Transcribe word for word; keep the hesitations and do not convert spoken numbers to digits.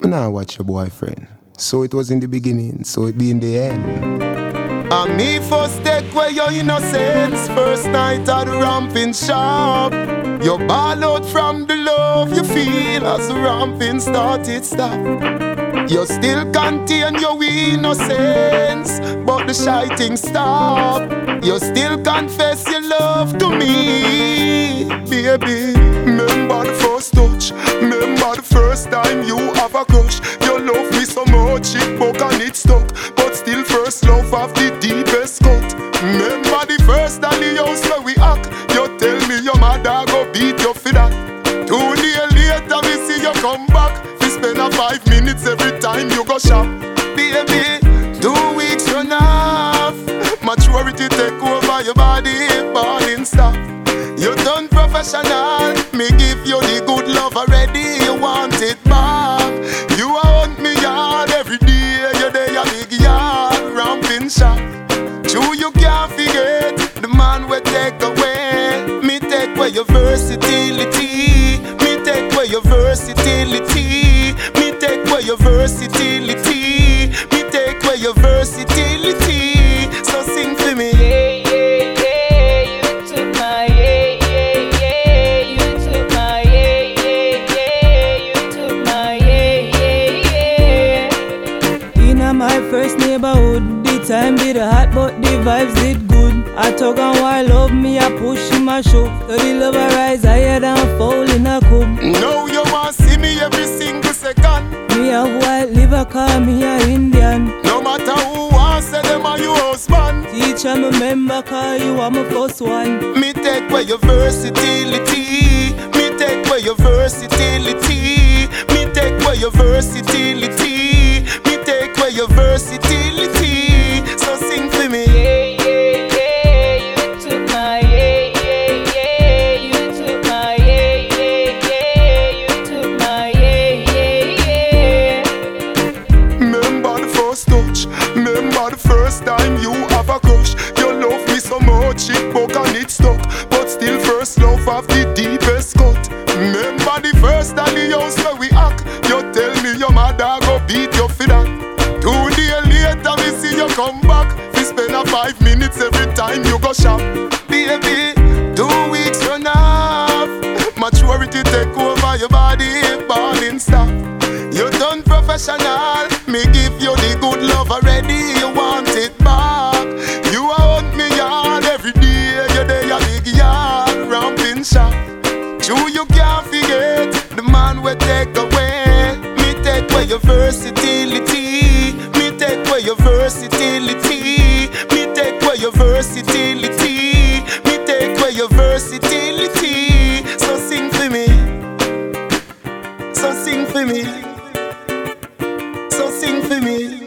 Me nah watch your boyfriend. So it was in the beginning, so it be in the end. And me first take away your innocence. First night at the ramping shop. You ball out from the love you feel as the ramping started stop. You still contain your innocence, but the shouting stop. You still confess your love to me, baby. Remember the first touch, remember the first time you have a crush. You love me so much, it broke and it stuck, but still first love have the deepest cut. Remember the first dolly house where we act. You tell me your mother go beat you for that. Two days later we see you come back. We spend a five minutes every time you go shop. Baby, two weeks run off. Maturity take over your body, balling stop. You done professional, me give you the good love already. You want it back. You want me yard every day. You day a big yard, ramping shop. True, you can't forget the man we take away. Me take away your versatility. Me take away your versatility. Me take away your versatility. Me take away your versatility. So sing for me. Yeah, yeah, yeah, you took my yeah, yeah, yeah, you took my yeah, yeah, yeah, you took my yeah, yeah, yeah. Inna my first neighborhood, the time did hot but the vibes did good. I tug and why love me, I push him, I show. So the love I rise higher than fall in a cup. Now you want see me every single second. Me a white liver, call me a Indian. No matter who wants say them are your husband. Teacher, me member, call you are my first one. Me take away your versatility. Me take away your versatility. Me take away your versatility. Me take away your versatility. So sing for me. Yeah, yeah, yeah, you took my yeah, yeah, yeah, you took my yeah, yeah, yeah, you took my yeah, yeah, yeah. Remember the first touch. Remember the first time you have a crush. You love me so much it broke and it stuck, but still first love have the deepest cut. Remember the first dolly house where we act. You tell me your mother go beat you for that. Two days later we see you come back. We spend a five minutes every time you go shop. Baby, two weeks run off. Maturity take over your body, balling stop. You done professional, me give you the good love already. You want it back. You want me yard every day. You day a big yard, ramping shop. True, you can't forget the man we take away. Me take away your versatility. Me take away your versatility. Me take away your versatility. Me take away your versatility. So sing for me. So sing for me. So sing for me.